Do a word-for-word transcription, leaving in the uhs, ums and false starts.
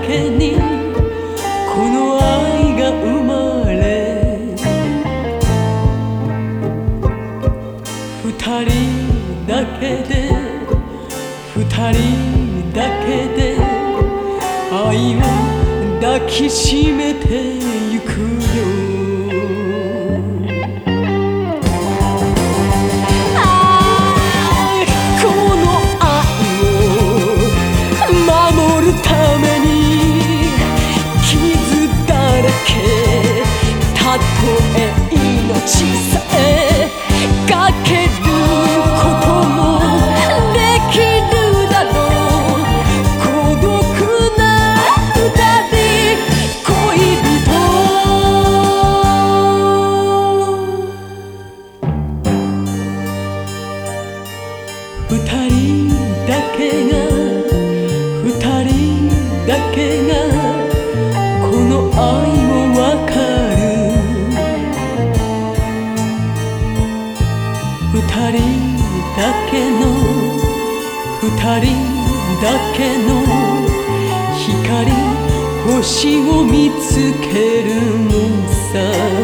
けにこの愛が生まれ、二人だけで二人だけで愛を抱きしめてゆくよ。たとえ命さえかけることもできるだろう。孤独な二人恋人、二人だけが二人だけがこの愛を分かる。二人だけの二人だけの光、星を見つけるのさ。